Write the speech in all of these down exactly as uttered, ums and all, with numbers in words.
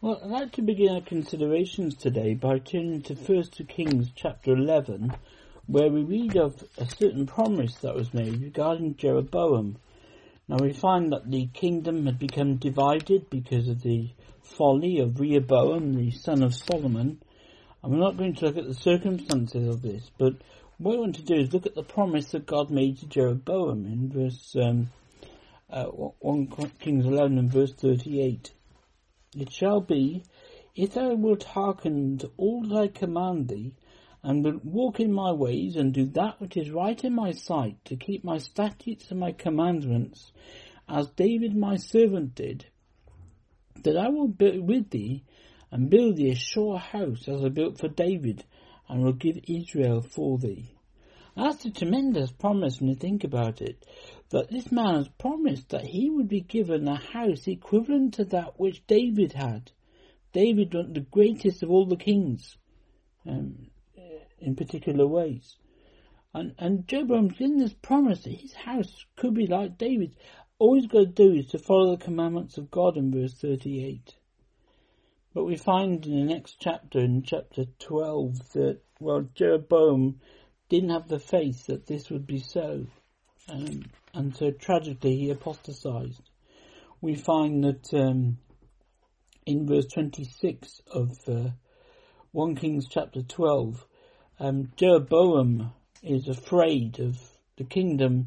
Well, I'd like to begin our considerations today by turning to First Kings chapter eleven, where we read of a certain promise that was made regarding Jeroboam. Now we find that the kingdom had become divided because of the folly of Rehoboam, the son of Solomon, and we're not going to look at the circumstances of this, but what I want to do is look at the promise that God made to Jeroboam in verse um, uh, First Kings eleven and verse thirty-eight. It shall be, if thou wilt hearken to all that I command thee, and wilt walk in my ways, and do that which is right in my sight, to keep my statutes and my commandments, as David my servant did, that I will be with thee, and build thee a sure house, as I built for David, and will give Israel for thee. That's a tremendous promise when you think about it, that this man has promised that he would be given a house equivalent to that which David had. David was the greatest of all the kings, um, in particular ways. And, and Jeroboam's given this promise that his house could be like David's. All he's got to do is to follow the commandments of God in verse thirty-eight. But we find in the next chapter, in chapter twelve, that, well, Jeroboam didn't have the faith that this would be so. Um, and so tragically he apostatized. We find that um, in verse twenty-six of uh, First Kings chapter twelve, um, Jeroboam is afraid of the kingdom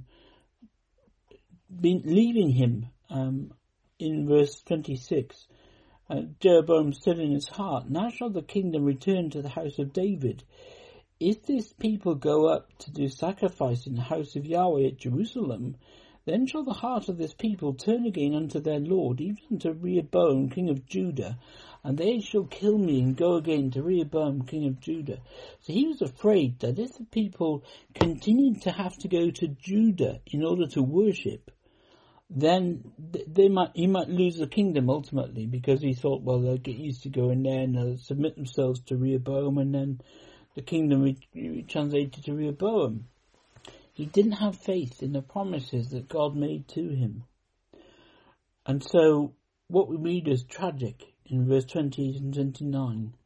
being, leaving him. Um, in verse twenty-six, uh, Jeroboam said in his heart, now shall the kingdom return to the house of David. If this people go up to do sacrifice in the house of Yahweh at Jerusalem, then shall the heart of this people turn again unto their Lord, even unto Rehoboam king of Judah, and they shall kill me and go again to Rehoboam king of Judah. So he was afraid that if the people continued to have to go to Judah in order to worship, then they might he might lose the kingdom ultimately, because he thought, well, they'll get used to going there and they'll submit themselves to Rehoboam, and then the kingdom translated to Rehoboam. He didn't have faith in the promises that God made to him. And so what we read is tragic in verse twenty and twenty-nine.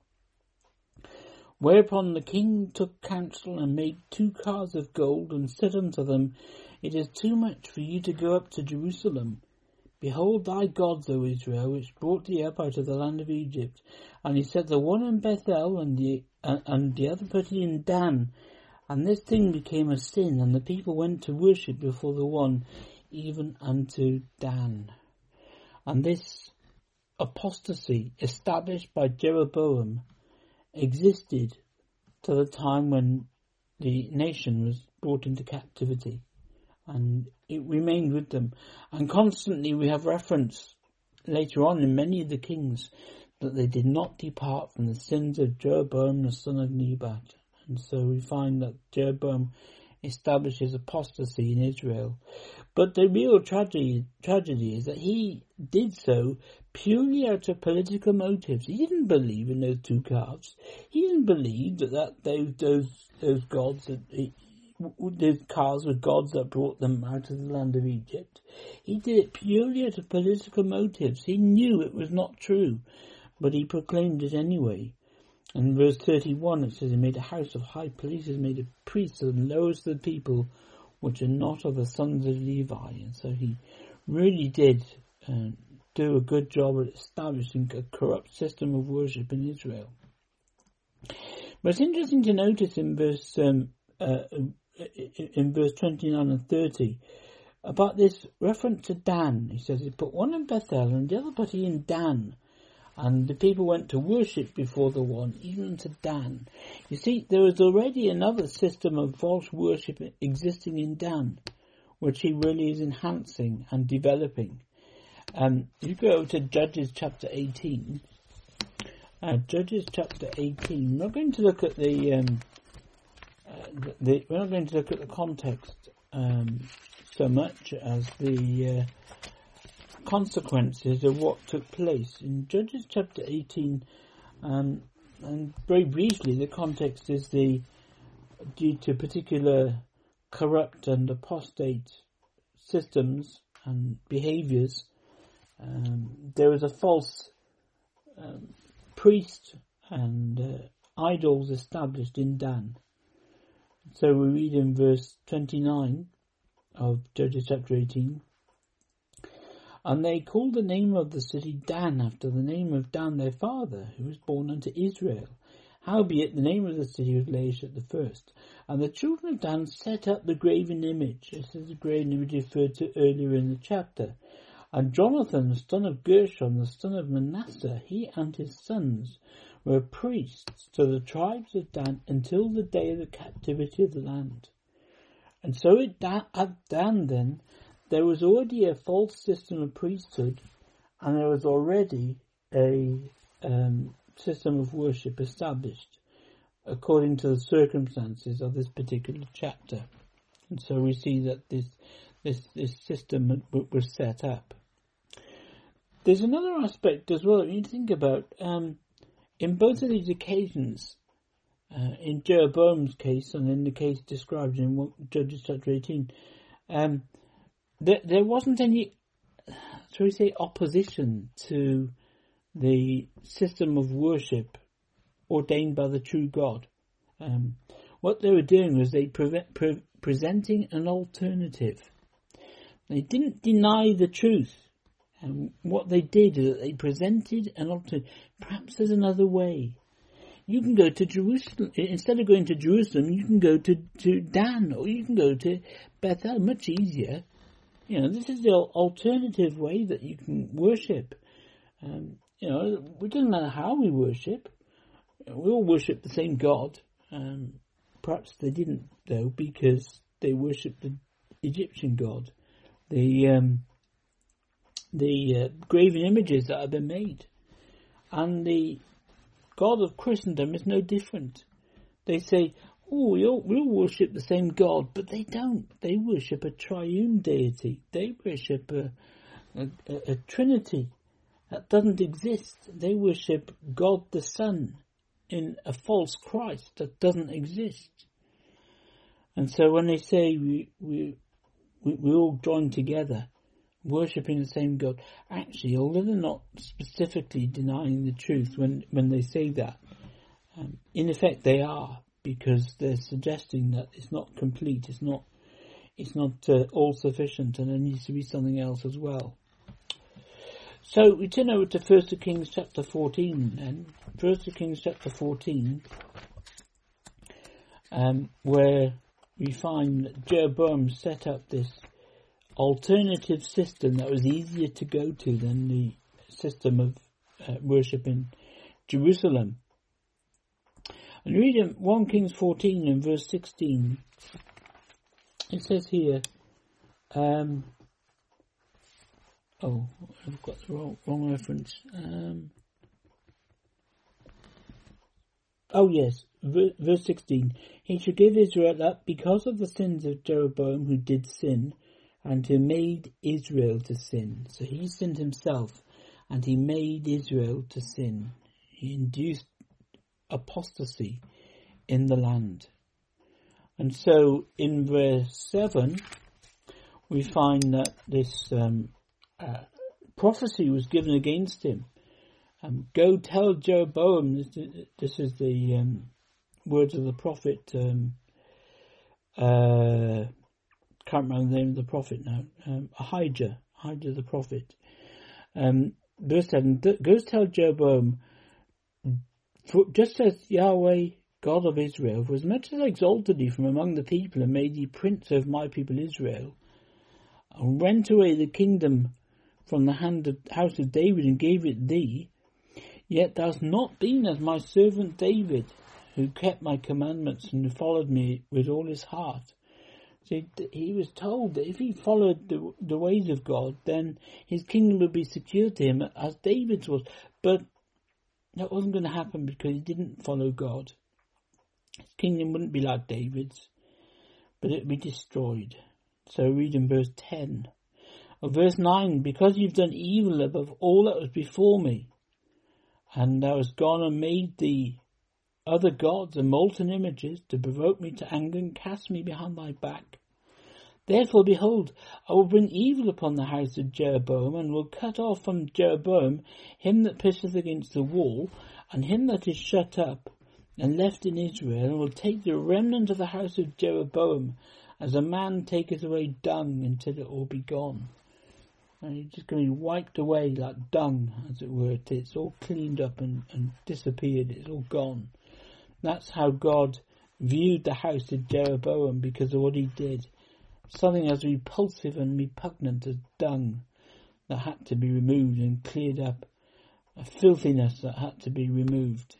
Whereupon the king took counsel and made two cars of gold, and said unto them, it is too much for you to go up to Jerusalem. Behold thy gods, O Israel, which brought thee up out of the land of Egypt. And he set the one in Bethel, and the uh, and the other put he in Dan. And this thing became a sin, and the people went to worship before the one, even unto Dan. And this apostasy, established by Jeroboam, existed to the time when the nation was brought into captivity. And it remained with them. And constantly we have reference later on in many of the kings that they did not depart from the sins of Jeroboam the son of Nebat. And so we find that Jeroboam establishes apostasy in Israel. But the real tragedy, tragedy is that he did so purely out of political motives. He didn't believe in those two calves. He didn't believe that, that those, those, those gods that he, those calves were gods that brought them out of the land of Egypt. He did it purely out of political motives. He knew it was not true, but he proclaimed it anyway. In verse thirty-one it says, he made a house of high places, made a priest of the lowest of the people, which are not of the sons of Levi. And so he really did uh, do a good job at establishing a corrupt system of worship in Israel. But it's interesting to notice in verse um, uh, in verse twenty-nine and thirty about this reference to Dan. He says he put one in Bethel and the other put he in Dan. And the people went to worship before the one, even to Dan. You see, there was already another system of false worship existing in Dan, which he really is enhancing and developing. Um, you go to Judges chapter eighteen. Uh, Judges chapter eighteen. We're not going to look at the, um, uh, the we're not going to look at the context um, so much as the uh, consequences of what took place in Judges chapter eighteen. Um, and very briefly, the context is the due to particular corrupt and apostate systems and behaviours. Um, there was a false um, priests and uh, idols established in Dan. So we read in verse twenty-nine of Judges chapter eighteen. And they called the name of the city Dan, after the name of Dan their father, who was born unto Israel. Howbeit the name of the city was Laish at the first. And the children of Dan set up the graven image. This is the graven image referred to earlier in the chapter. And Jonathan, the son of Gershom, the son of Manasseh, he and his sons were priests to the tribes of Dan until the day of the captivity of the land. And so at Dan then, there was already a false system of priesthood, and there was already a um, system of worship established according to the circumstances of this particular chapter. And so we see that this this, this system was set up. There's another aspect as well that you think about. Um, in both of these occasions, uh, in Jeroboam's case and in the case described in Judges chapter eighteen, um, there, there wasn't any, shall we say, opposition to the system of worship ordained by the true God. Um, what they were doing was they pre- pre- presenting an alternative. They didn't deny the truth. And what they did is that they presented an alternative. Perhaps there's another way. You can go to Jerusalem. Instead of going to Jerusalem, you can go to, to Dan, or you can go to Bethel. Much easier. You know, this is the alternative way that you can worship. Um, you know, it doesn't matter how we worship. We all worship the same God. Um, perhaps they didn't, though, because they worshipped the Egyptian God. The um, the uh, graven images that have been made. And the God of Christendom is no different. They say, oh, we all, we all worship the same God, but they don't. They worship a triune deity. They worship a, a, a, a trinity that doesn't exist. They worship God the Son in a false Christ that doesn't exist. And so when they say we we we, we all join together, worshipping the same God, actually, although they're not specifically denying the truth when, when they say that, um, in effect they are, because they're suggesting that it's not complete, it's not it's not uh, all sufficient, and there needs to be something else as well. So we turn over to First Kings chapter fourteen then. First Kings chapter fourteen, um, where we find that Jeroboam set up this alternative system that was easier to go to than the system of uh, worship in Jerusalem. And read in First Kings fourteen and verse sixteen. It says here, um, oh, I've got the wrong, wrong reference. Um, oh yes, verse sixteen. He shall give Israel up because of the sins of Jeroboam, who did sin, and who made Israel to sin. So he sinned himself, and he made Israel to sin. He induced apostasy in the land. And so in verse seven, we find that this um, uh, prophecy was given against him. Um, Go tell Jeroboam, this, this is the um, words of the prophet, um, uh, can't remember the name of the prophet now, um, Ahijah, Ahijah the prophet. Um, verse seven, Go tell Jeroboam, for just as Yahweh, God of Israel, for as much as I exalted thee from among the people and made thee prince over my people Israel, and rent away the kingdom from the hand of the house of David and gave it thee, yet thou hast not been as my servant David, who kept my commandments and who followed me with all his heart. So he was told that if he followed the, the ways of God, then his kingdom would be secured to him as David's was. But that wasn't going to happen because he didn't follow God. His kingdom wouldn't be like David's, but it would be destroyed. So read in verse ten. Or verse nine, because you've done evil above all that was before me, and thou hast gone and made thee other gods and molten images to provoke me to anger and cast me behind thy back. Therefore, behold, I will bring evil upon the house of Jeroboam, and will cut off from Jeroboam him that pisseth against the wall, and him that is shut up and left in Israel, and will take the remnant of the house of Jeroboam, as a man taketh away dung until it all be gone. And it's just going to be wiped away like dung, as it were. It's all cleaned up and, and disappeared. It's all gone. That's how God viewed the house of Jeroboam because of what he did. Something as repulsive and repugnant as dung that had to be removed and cleared up. A filthiness that had to be removed.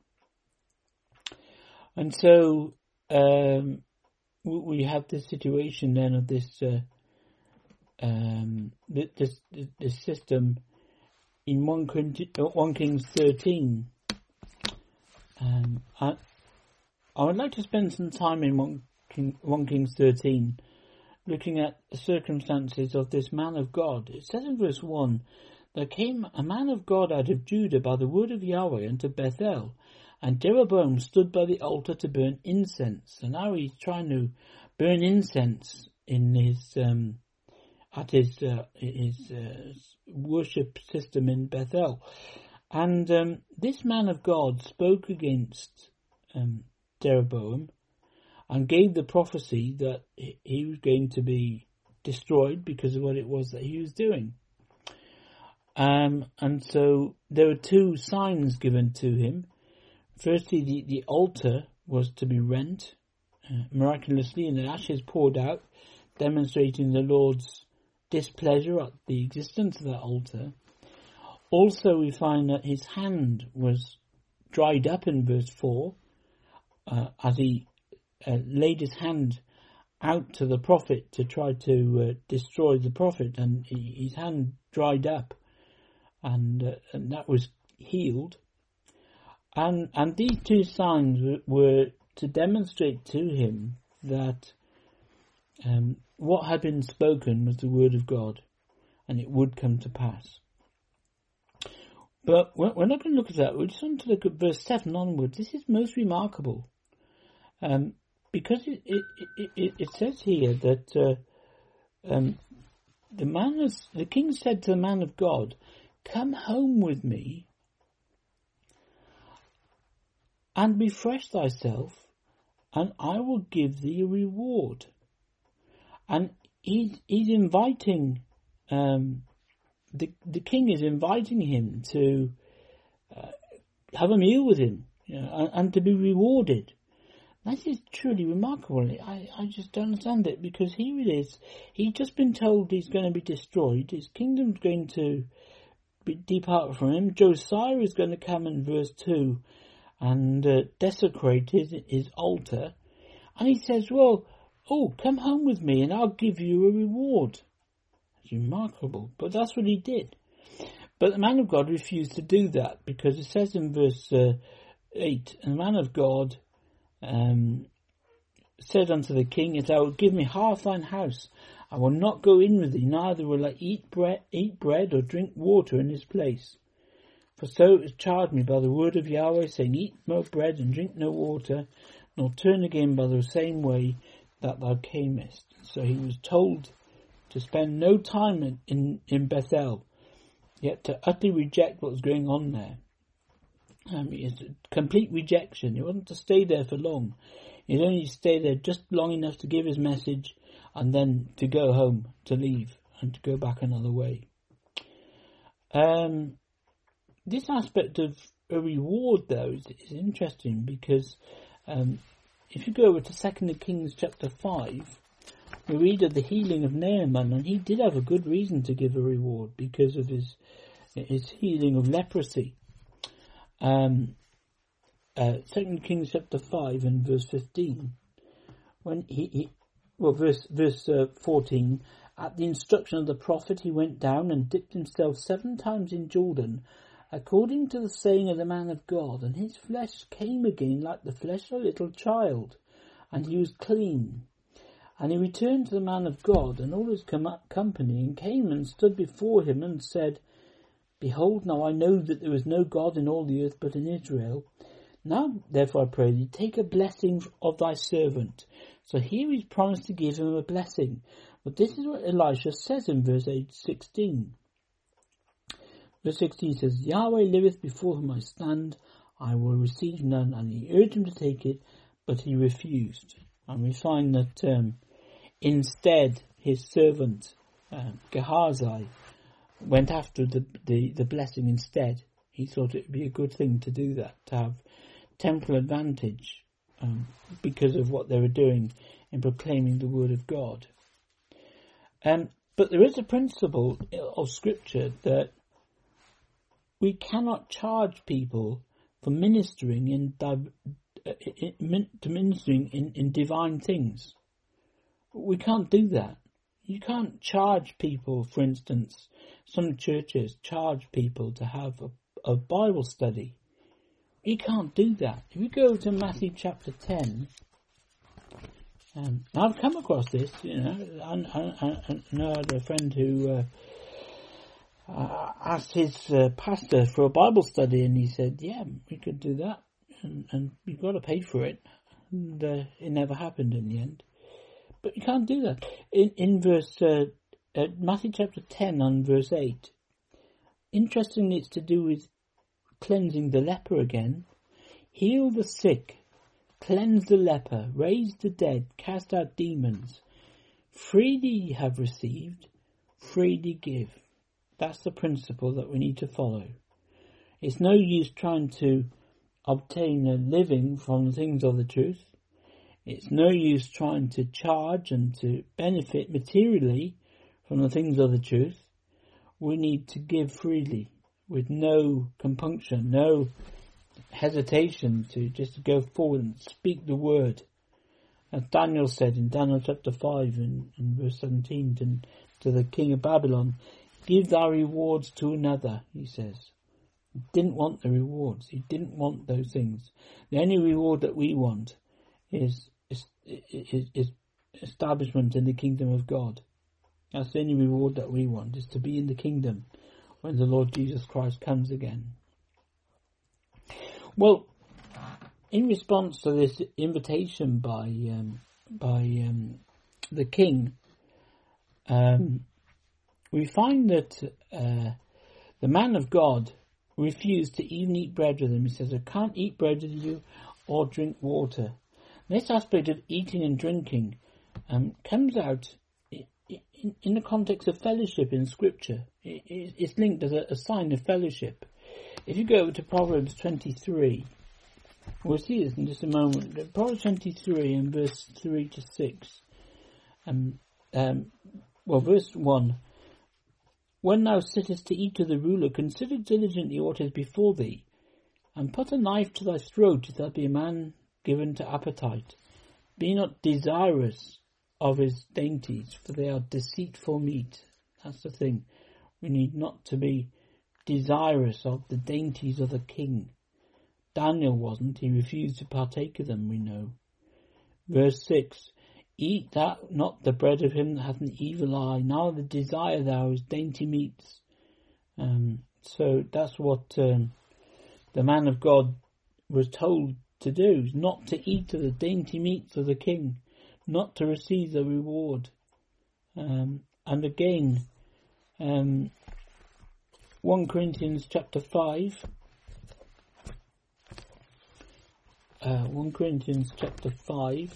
And so um, we have this situation then of this uh, um, this, this system in First Kings thirteen. Um, I, I would like to spend some time in First King, First Kings thirteen looking at the circumstances of this man of God. It says in verse one, there came a man of God out of Judah by the word of Yahweh unto Bethel, and Jeroboam stood by the altar to burn incense. And now he's trying to burn incense in his um, at his uh, his uh, worship system in Bethel. And um, this man of God spoke against um, Jeroboam and gave the prophecy that he was going to be destroyed because of what it was that he was doing. Um, and so there were two signs given to him. Firstly, the, the altar was to be rent uh, miraculously, and the ashes poured out, demonstrating the Lord's displeasure at the existence of that altar. Also, we find that his hand was dried up in verse four, uh, as he uh, laid his hand out to the prophet to try to uh, destroy the prophet, and he, his hand dried up, and, uh, and that was healed. And and these two signs were, were to demonstrate to him that um, what had been spoken was the word of God, and it would come to pass. But we're not going to look at that. We just want to look at verse seven onwards. This is most remarkable, um, because it it, it it it says here that uh, um, the man was, the king said to the man of God, "Come home with me, and refresh thyself, and I will give thee a reward." And he's, he's inviting, um, the the king is inviting him to uh, have a meal with him, you know, and, and to be rewarded. This is truly remarkable. I, I just don't understand it, because here it is. He's just been told he's going to be destroyed. His kingdom's going to be depart from him. Josiah is going to come in verse two and uh, desecrate his, his altar. And he says, well, oh, come home with me and I'll give you a reward. It's remarkable, but that's what he did. But the man of God refused to do that, because it says in verse uh, eight, and the man of God um, said unto the king, if thou wilt give me half thine house, I will not go in with thee, neither will I eat bread, eat bread or drink water in this place. For so it was charged me by the word of Yahweh, saying, eat no bread and drink no water, nor turn again by the same way that thou camest. So he was told to spend no time in, in, in Bethel, yet to utterly reject what was going on there. Um, it's a complete rejection. He wasn't to stay there for long. He'd only stay there just long enough to give his message, and then to go home, to leave, and to go back another way. Um, this aspect of a reward, though, is, is interesting, because um, if you go over to Second Kings chapter five, we read of the healing of Naaman, and he did have a good reason to give a reward because of his his healing of leprosy. Um, uh, Second Kings chapter five and verse fifteen, when he, he well, verse verse uh, fourteen. At the instruction of the prophet, he went down and dipped himself seven times in Jordan, according to the saying of the man of God, and his flesh came again like the flesh of a little child, and he was clean. And he returned to the man of God and all his com- company, and came and stood before him and said, Behold, now I know that there is no God in all the earth but in Israel. Now, therefore, I pray thee, take a blessing of thy servant, So here he's promised to give him a blessing. But this is what Elisha says in verse sixteen. Verse sixteen says, Yahweh liveth before whom I stand, I will receive none. And he urged him to take it, but he refused. And we find that um, instead his servant um, Gehazi went after the, the, the blessing instead. He thought it would be a good thing to do that, to have temporal advantage um, because of what they were doing in proclaiming the word of God. Um, but there is a principle of Scripture that we cannot charge people for ministering in, in to ministering in, in divine things. We can't do that. You can't charge people, for instance, some churches charge people to have a, a Bible study. You can't do that. If you go to Matthew chapter ten, um, I've come across this, you know, and I, I, I know I had a friend who uh, uh, asked his uh, pastor for a Bible study, and he said, yeah, we could do that, and, and you've got to pay for it. And uh, it never happened in the end. But you can't do that. In, in verse, uh, uh, Matthew chapter ten and verse eight, interestingly it's to do with cleansing the leper again. Heal the sick, cleanse the leper, raise the dead, cast out demons. Freely ye have received, freely give. That's the principle that we need to follow. It's no use trying to obtain a living from the things of the truth. It's no use trying to charge and to benefit materially from the things of the truth. We need to give freely, with no compunction, no hesitation, to just go forward and speak the word. As Daniel said in Daniel chapter five and, and verse seventeen to, to the king of Babylon, give thy rewards to another, he says. He didn't want the rewards. He didn't want those things. The only reward that we want is, is, is, is establishment in the kingdom of God. That's the only reward that we want, is to be in the kingdom when the Lord Jesus Christ comes again. Well, in response to this invitation by um, by um, the king, um, we find that uh, the man of God refused to even eat bread with him. He says, I can't eat bread with you or drink water. This aspect of eating and drinking um, comes out in, in the context of fellowship in Scripture. It, it, it's linked as a, a sign of fellowship. If you go over to Proverbs twenty-three, we'll see this in just a moment. Proverbs twenty-three and verse three to six. Um, um, well, verse one. When thou sittest to eat with the ruler, consider diligently what is before thee, and put a knife to thy throat if thou be a man given to appetite. Be not desirous of his dainties, for they are deceitful meat. That's the thing. We need not to be desirous of the dainties of the king. Daniel wasn't. He refused to partake of them, we know. Verse six. Eat thou not the bread of him that hath an evil eye, neither desire thou his dainty meats. Um, so that's what um, the man of God was told to do, not to eat of the dainty meats of the king, not to receive the reward. Um, and again, um, First Corinthians chapter five, uh, First Corinthians chapter five,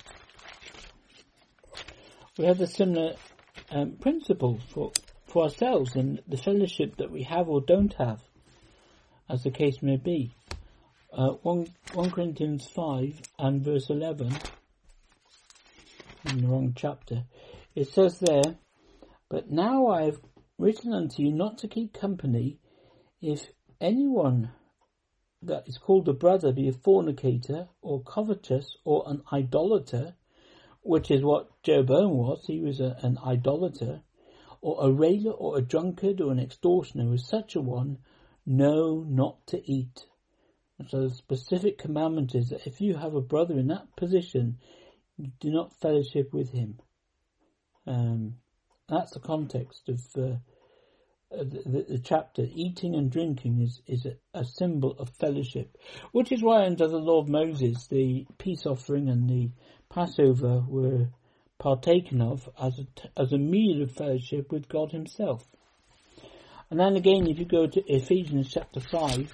we have a similar um, principle for, for ourselves and the fellowship that we have or don't have, as the case may be. Uh, First Corinthians five and verse eleven, in the wrong chapter, it says there, but now I have written unto you not to keep company if anyone that is called a brother be a fornicator or covetous or an idolater, which is what Jeroboam was. He was a, an idolater, or a railer, or a drunkard, or an extortioner. With such a one, no, not to eat. And so the specific commandment is that if you have a brother in that position, you do not fellowship with him. Um, that's the context of uh, the, the, the chapter. Eating and drinking is, is a, a symbol of fellowship, which is why under the law of Moses, the peace offering and the Passover were partaken of as a, as a meal of fellowship with God himself. And then again, if you go to Ephesians chapter five,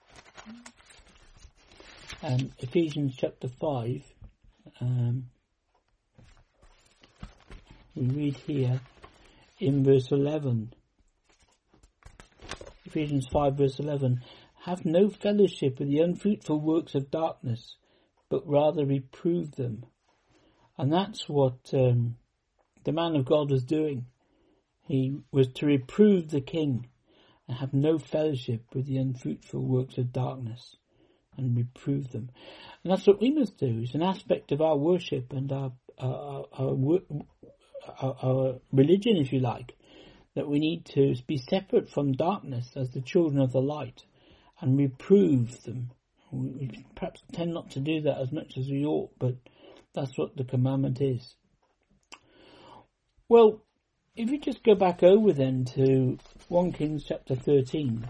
um, Ephesians chapter five, um, we read here in verse eleven, Ephesians five verse eleven, have no fellowship with the unfruitful works of darkness, but rather reprove them. And that's what um, the man of God was doing. He was to reprove the king and have no fellowship with the unfruitful works of darkness and reprove them. And that's what we must do. It's an aspect of our worship and our our, our, our, our religion, if you like, that we need to be separate from darkness as the children of the light and reprove them. We perhaps tend not to do that as much as we ought, but that's what the commandment is. Well, if you just go back over then to First Kings chapter thirteen,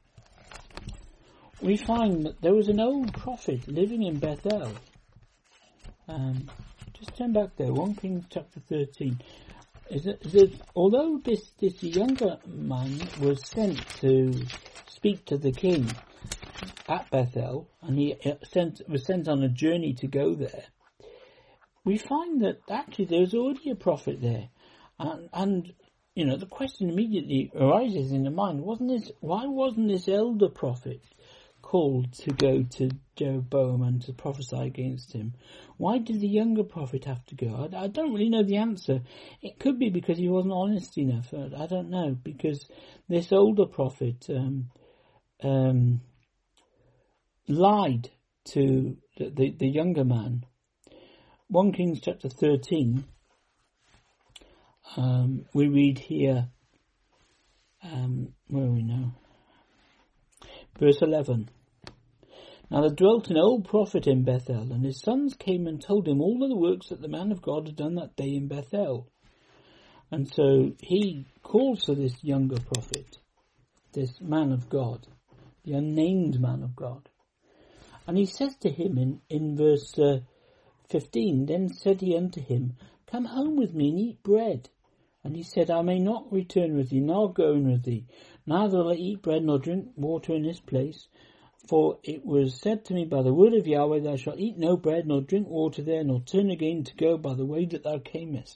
we find that there was an old prophet living in Bethel. Um, just turn back there, First Kings chapter thirteen. Is it, is it, although this, this younger man was sent to speak to the king at Bethel, and he sent, was sent on a journey to go there, we find that actually there was already a prophet there. And, and, you know, the question immediately arises in the mind, wasn't this, why wasn't this elder prophet called to go to Jeroboam and to prophesy against him? Why did the younger prophet have to go? I, I don't really know the answer. It could be because he wasn't honest enough. I don't know, because this older prophet um, um, lied to the, the, the younger man. First Kings chapter thirteen, um, we read here, um, where are we now? Verse eleven. Now there dwelt an old prophet in Bethel, and his sons came and told him all of the works that the man of God had done that day in Bethel. And so he calls for this younger prophet, this man of God, the unnamed man of God. And he says to him in, in verse uh, fifteen, then said he unto him, come home with me and eat bread. And he said, I may not return with thee, nor go in with thee, neither will I eat bread nor drink water in this place. For it was said to me by the word of Yahweh, thou shalt eat no bread nor drink water there, nor turn again to go by the way that thou camest.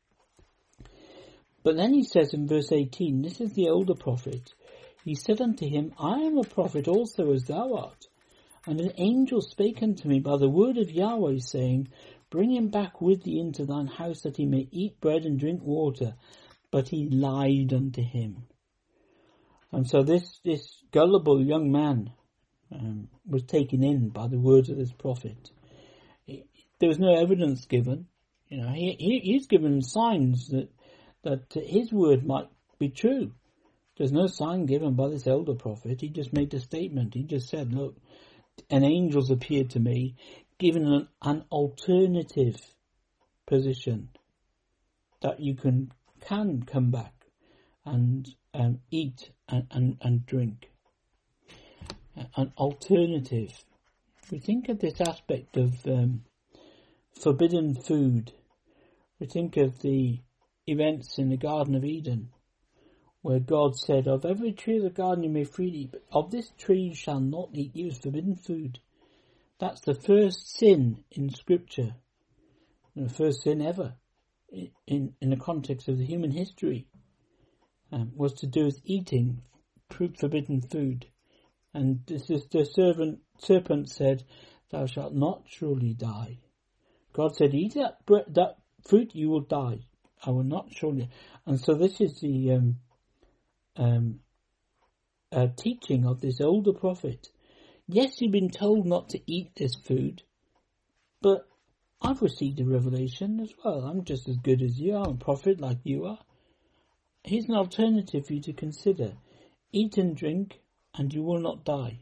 But then he says in verse eighteen, this is the older prophet. He said unto him, I am a prophet also as thou art. And an angel spake unto me by the word of Yahweh, saying, bring him back with thee into thine house, that he may eat bread and drink water. But he lied unto him. And so this, this gullible young man um, was taken in by the words of this prophet. He, there was no evidence given. You know, he, he he's given signs that that his word might be true. There's no sign given by this elder prophet. He just made a statement. He just said, look, an angel's appeared to me, given an, an alternative position that you can can come back and um, eat and, and, and drink. An alternative. We think of this aspect of um, forbidden food. We think of the events in the Garden of Eden, where God said, of every tree of the garden you may freely eat, but of this tree you shall not eat. It was forbidden food. That's the first sin in Scripture. The first sin ever in, in the context of the human history um, was to do with eating forbidden food. And this is the servant, serpent said, thou shalt not surely die. God said, eat that, bre- that fruit, you will die. I will not surely. And so this is the um, um, uh, teaching of this older prophet. Yes, you've been told not to eat this food, but I've received a revelation as well. I'm just as good as you are. I'm a prophet like you are. Here's an alternative for you to consider. Eat and drink, and you will not die.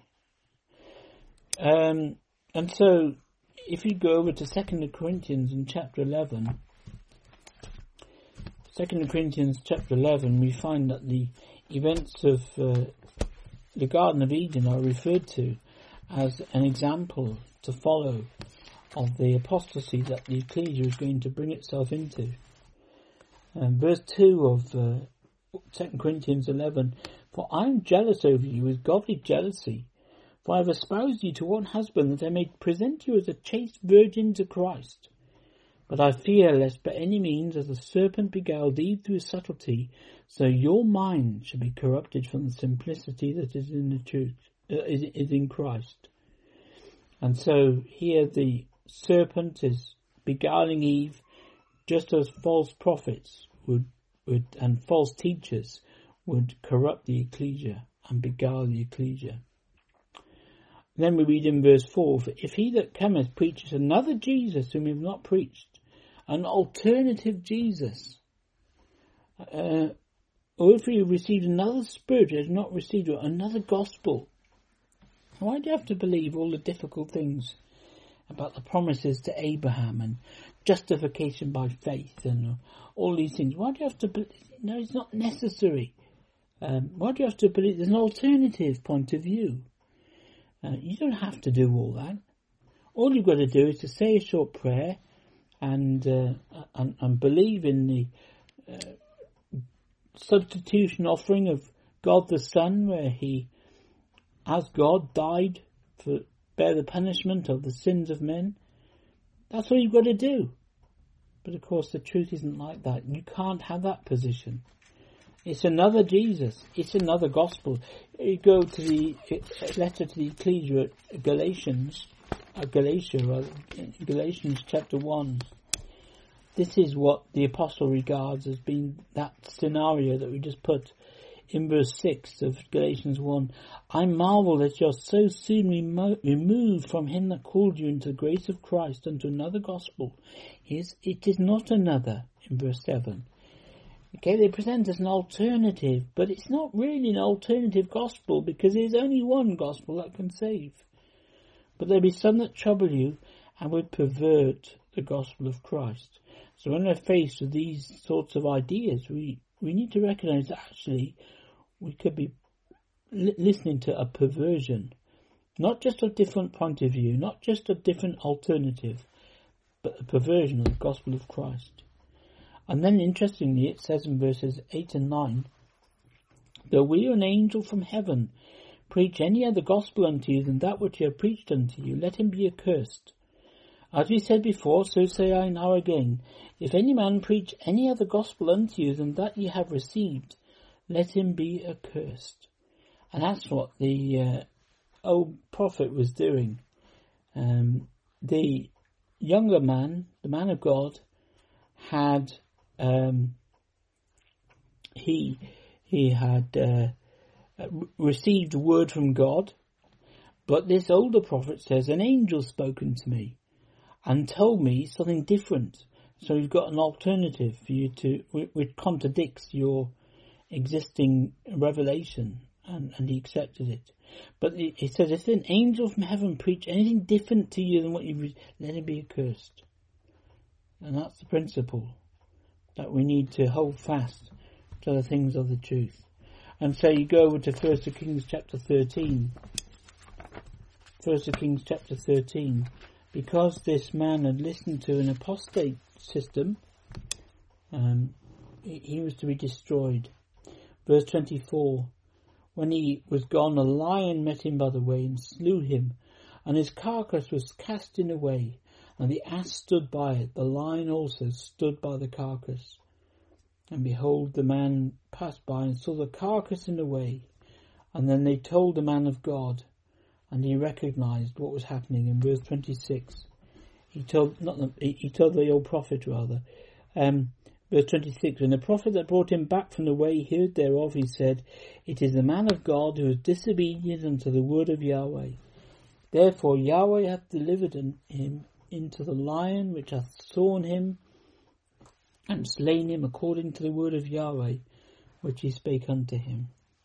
Um, and so, if you go over to Second Corinthians in chapter eleven, Second Corinthians chapter eleven, we find that the events of uh, the Garden of Eden are referred to as an example to follow of the apostasy that the ecclesia is going to bring itself into. And verse two of uh, Second Corinthians eleven, for I am jealous over you with godly jealousy, for I have espoused you to one husband, that I may present you as a chaste virgin to Christ. But I fear lest by any means, as the serpent beguiled Eve through subtlety, so your mind should be corrupted from the simplicity that is in the truth, uh, is, is in Christ. And so here the serpent is beguiling Eve, just as false prophets would, would and false teachers would corrupt the ecclesia and beguile the ecclesia. Then we read in verse four, if he that cometh preaches another Jesus whom we have not preached, an alternative Jesus, uh, or if we received another spirit, has not received another gospel. Why do you have to believe all the difficult things about the promises to Abraham and justification by faith and all these things? Why do you have to believe? No, it's not necessary. Um, why do you have to believe? There's an alternative point of view. Uh, you don't have to do all that. All you've got to do is to say a short prayer and uh, and, and believe in the uh, substitution offering of God the Son, where he, as God, died to bear the punishment of the sins of men. That's all you've got to do. But of course the truth isn't like that. You can't have that position. It's another Jesus. It's another gospel. You go to the letter to the ecclesia at Galatians, uh, Galatia, rather, Galatians chapter one. This is what the apostle regards as being that scenario that we just put in verse six of Galatians one. I marvel that you are so soon remo- removed from him that called you into the grace of Christ unto another gospel. Is it is not another in verse seven. Okay, they present as an alternative, but it's not really an alternative gospel, because there's only one gospel that can save. But there be some that trouble you and would pervert the gospel of Christ. So when we're faced with these sorts of ideas, we, we need to recognize that actually we could be li- listening to a perversion, not just a different point of view, not just a different alternative, but a perversion of the gospel of Christ. And then interestingly it says in verses eight and nine, though we or an angel from heaven preach any other gospel unto you than that which he hath preached unto you, let him be accursed. As we said before, so say I now again, if any man preach any other gospel unto you than that ye have received, let him be accursed. And that's what the uh, old prophet was doing. Um, the younger man, the man of God, had um, he he had uh, received a word from God, but this older prophet says an angel spoken to me and told me something different. So you've got an alternative for you to, which contradicts your existing revelation, and, and he accepted it. But it says, if an angel from heaven preach anything different to you than what you've, let him be accursed. And that's the principle, that we need to hold fast to the things of the truth. And so you go over to First Kings chapter thirteen. First Kings chapter thirteen. Because this man had listened to an apostate system, um, he was to be destroyed. Verse twenty-four. When he was gone, a lion met him by the way and slew him, and his carcass was cast in a way. And the ass stood by it, the lion also stood by the carcass. And behold, the man passed by and saw the carcass in the way. And then they told the man of God, and he recognized what was happening. In verse twenty-six, he told not the, he told the old prophet rather. Um, verse twenty-six, when the prophet that brought him back from the way heard thereof, he said, it is the man of God who is disobedient unto the word of Yahweh. Therefore Yahweh hath delivered him into the lion which hath sawn him and slain him according to the word of Yahweh which he spake unto him.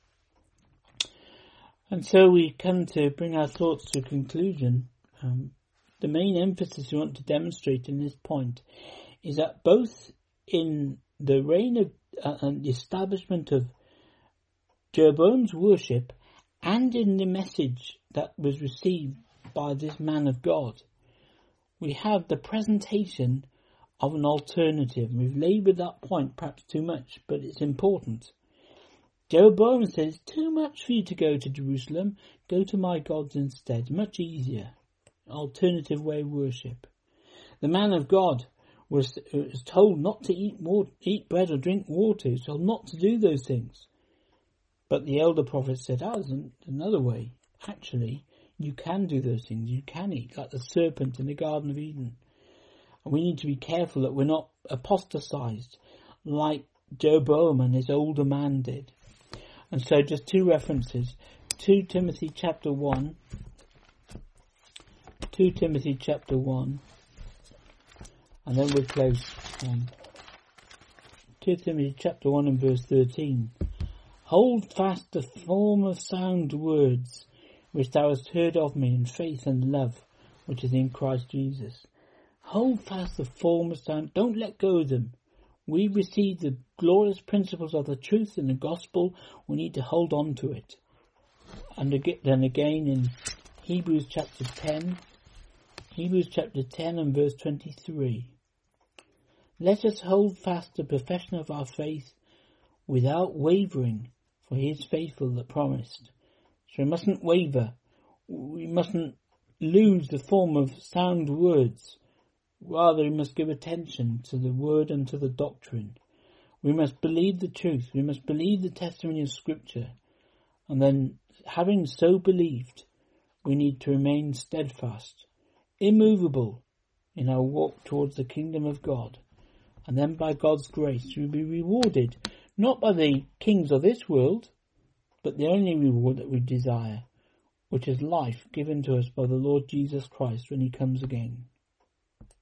And so we come to bring our thoughts to a conclusion. Um, the main emphasis we want to demonstrate in this point is that both in the reign of uh, and the establishment of Jeroboam's worship and in the message that was received by this man of God, we have the presentation of an alternative. We've laboured that point perhaps too much, but it's important. Jeroboam says, too much for you to go to Jerusalem. Go to my gods instead. Much easier. Alternative way of worship. The man of God was, was told not to eat water, eat bread or drink water. He was told not to do those things. But the elder prophet said, oh, there's another way. Actually, you can do those things. You can eat like the serpent in the Garden of Eden. And we need to be careful that we're not apostatized like Jeroboam and his older man did. And so just two references. Second Timothy chapter one. Second Timothy chapter one. And then we're close. Um, Second Timothy chapter one and verse thirteen. Hold fast the form of sound words which thou hast heard of me in faith and love which is in Christ Jesus. Hold fast the form of sound. Don't let go of them. We receive the glorious principles of the truth in the gospel. We need to hold on to it. And then again in Hebrews chapter ten. Hebrews chapter ten and verse twenty-three. Let us hold fast the profession of our faith without wavering, for he is faithful that promised. So we mustn't waver. We mustn't lose the form of sound words. Rather, we must give attention to the word and to the doctrine. We must believe the truth. We must believe the testimony of Scripture. And then, having so believed, we need to remain steadfast, immovable in our walk towards the kingdom of God. And then by God's grace, we'll be rewarded, not by the kings of this world, but the only reward that we desire, which is life given to us by the Lord Jesus Christ when he comes again.